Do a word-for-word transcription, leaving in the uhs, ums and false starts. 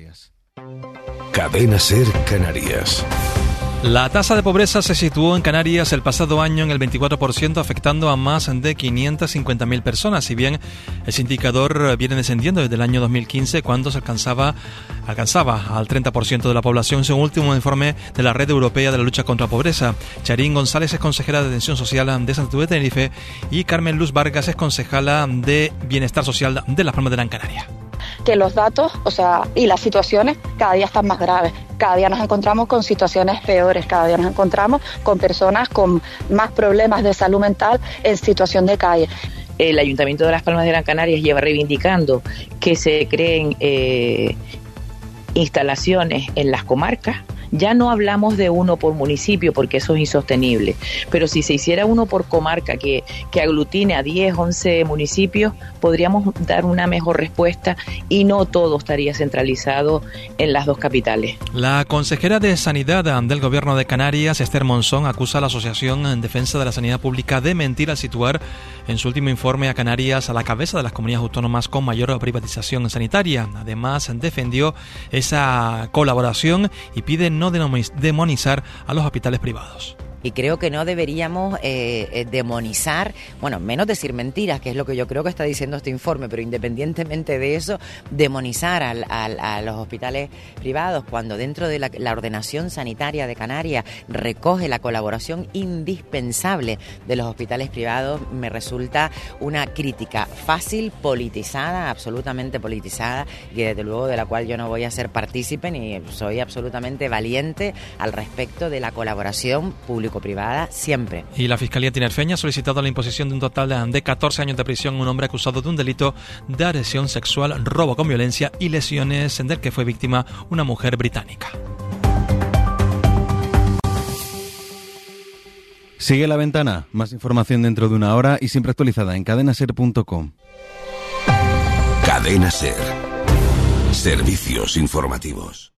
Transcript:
Canarias. Cadena SER Canarias. La tasa de pobreza se situó en Canarias el pasado año en el veinticuatro por ciento, afectando a más de quinientas cincuenta mil personas. Si bien ese indicador viene descendiendo desde el año dos mil quince, cuando se alcanzaba, alcanzaba al treinta por ciento de la población, según el último informe de la Red Europea de la Lucha contra la Pobreza. Charín González es consejera de Atención Social de Santiago de Tenerife y Carmen Luz Vargas es concejala de Bienestar Social de Las Palmas de Gran Canaria. Que los datos, o sea, y las situaciones cada día están más graves. Cada día nos encontramos con situaciones peores, cada día nos encontramos con personas con más problemas de salud mental en situación de calle. El Ayuntamiento de Las Palmas de Gran Canaria lleva reivindicando que se creen eh, instalaciones en las comarcas. Ya no hablamos de uno por municipio porque eso es insostenible, pero si se hiciera uno por comarca que, que aglutine a diez, once municipios, podríamos dar una mejor respuesta y no todo estaría centralizado en las dos capitales. La consejera de Sanidad del Gobierno de Canarias, Esther Monzón, acusa a la Asociación en Defensa de la Sanidad Pública de mentir al situar en su último informe a Canarias a la cabeza de las comunidades autónomas con mayor privatización sanitaria. Además, defendió esa colaboración y pide no demonizar a los hospitales privados. Y creo que no deberíamos eh, demonizar, bueno, menos decir mentiras, que es lo que yo creo que está diciendo este informe, pero independientemente de eso, demonizar al, al, a los hospitales privados, cuando dentro de la, la ordenación sanitaria de Canarias recoge la colaboración indispensable de los hospitales privados, me resulta una crítica fácil, politizada, absolutamente politizada, y desde luego de la cual yo no voy a ser partícipe ni soy absolutamente valiente al respecto de la colaboración pública privada siempre. Y la Fiscalía tinerfeña ha solicitado la imposición de un total de catorce años de prisión a un hombre acusado de un delito de agresión sexual, robo con violencia y lesiones del que fue víctima una mujer británica. Sigue La Ventana, más información dentro de una hora y siempre actualizada en cadena ser punto com. Cadena SER. Servicios informativos.